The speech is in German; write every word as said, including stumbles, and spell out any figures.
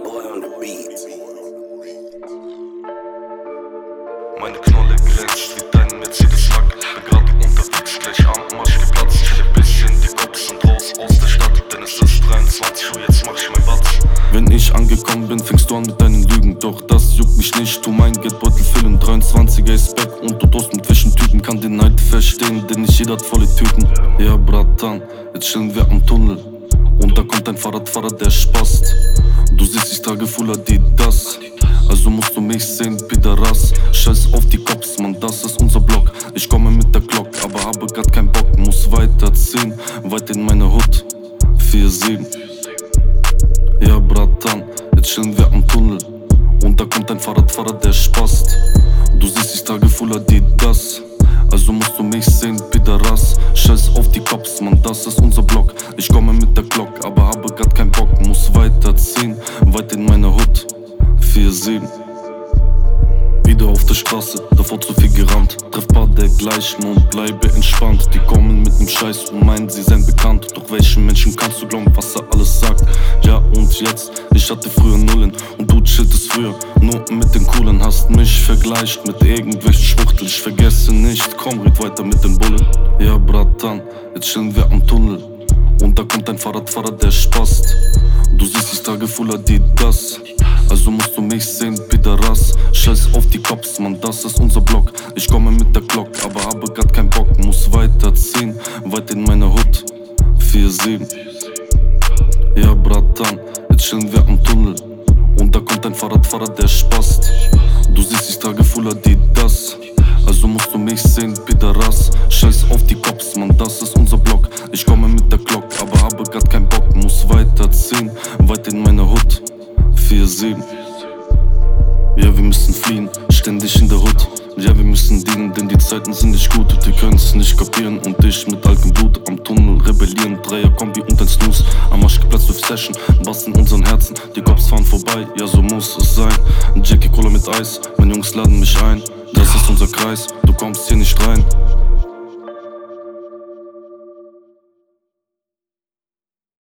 boy on the beat. Meine Knolle glänzt wie dein Mercedes-Lack. Bin grad unterwegs, gleich am Marsch geplatzt. Chill ein bisschen, die Cops sind raus aus der Stadt. Denn es ist dreiundzwanzig Uhr, jetzt mach ich mein Batz. Wenn ich angekommen bin, fängst du an mit deinen Lügen. Doch das juckt mich nicht, tu mein Geldbeutel füllen. dreiundzwanziger ist back und du Durst mit Zwischentypen. Kann den Neid verstehen, denn nicht jeder hat volle Tüten. Ja, Bratan, jetzt chillen wir am Tunnel. Und da kommt ein Fahrradfahrer, der spaßt. Du siehst, ich trage Full Adidas. Also musst du mich sehen, Pideras. Scheiß auf die Cops, Mann, das ist unser Block. Ich komme mit der Glock, aber habe grad keinen Bock. Muss weiterziehen, weit in meine Hut. vier sieben. Ja, Bratan, jetzt chillen wir am Tunnel. Und da kommt ein Fahrradfahrer, der spaßt. Du siehst, ich trage Full Adidas. Also musst du mich sehen, Pideras. Scheiß auf die Cops, Mann, das ist unser Block. Ich komme mit der Glock, aber habe grad keinen Bock. Muss weiterziehen, weit in meine Hut. vier sieben. Wieder auf der Straße, davor zu viel gerannt. Treff paar der gleichen und bleibe entspannt. Die kommen mit nem Scheiß und meinen, sie seien bekannt. Doch welchen Menschen kannst du glauben, was er alles sagt? Ja und jetzt, ich hatte früher Nullen und du chilltest früher nur mit den Coolen. Hast mich vergleicht mit irgendwelchen Schwuchtel. Ich vergesse nicht, komm, red weiter mit den Bullen. Ja, Bratan, jetzt chillen wir am Tunnel. Und da kommt ein Fahrradfahrer, der spaßt. Du siehst, ich trage Full Adidas. Also musst du mich sehen, Pideras. Scheiß auf die Cops, Mann, das ist unser Block. Ich komme mit der Glock, aber habe grad keinen Bock. Muss weiterziehen, weit in meine Hut. vier sieben. Ja, Bratan, jetzt chillen wir am Tunnel. Und da kommt ein Fahrradfahrer, der spaßt. Du siehst, ich trage Full Adidas. Also musst du mich sehen, Pideras. Scheiß auf die Cops, Mann, das ist unser Block. Ich komme mit der Glock, aber habe grad keinen Bock. Muss weiterziehen, weit in meine Hut. vier sieben. Ja, wir müssen fliehen, ständig in der Hut. Ja, wir müssen dienen, denn die Zeiten sind nicht gut. Die können's nicht kapieren und ich mit altem Blut am Tunnel rebellieren. Dreier Kombi und ein Snooze, am Arsch geplatzt durch Session. Bass in unseren Herzen, die Cops fahren vorbei, ja so muss es sein. Jackie Cola mit Eis, meine Jungs laden mich ein. Das ist unser Kreis, du kommst hier nicht rein.